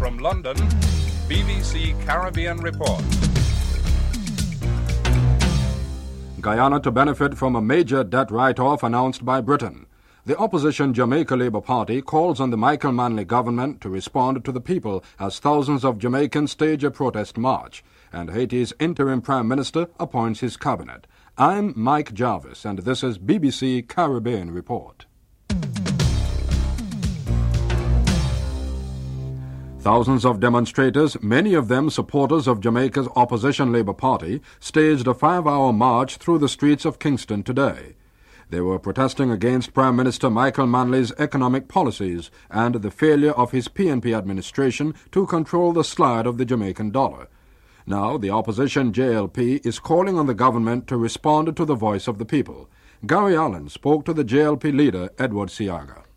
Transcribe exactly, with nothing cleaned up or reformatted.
From London, B B C Caribbean Report. Guyana to benefit from a major debt write-off announced by Britain. The opposition Jamaica Labour Party calls on the Michael Manley government to respond to the people as thousands of Jamaicans stage a protest march, and Haiti's interim Prime Minister appoints his cabinet. I'm Mike Jarvis, and this is B B C Caribbean Report. Thousands of demonstrators, many of them supporters of Jamaica's opposition Labour Party, staged a five-hour march through the streets of Kingston today. They were protesting against Prime Minister Michael Manley's economic policies and the failure of his P N P administration to control the slide of the Jamaican dollar. Now, the opposition J L P is calling on the government to respond to the voice of the people. Gary Allen spoke to the J L P leader, Edward Siaga.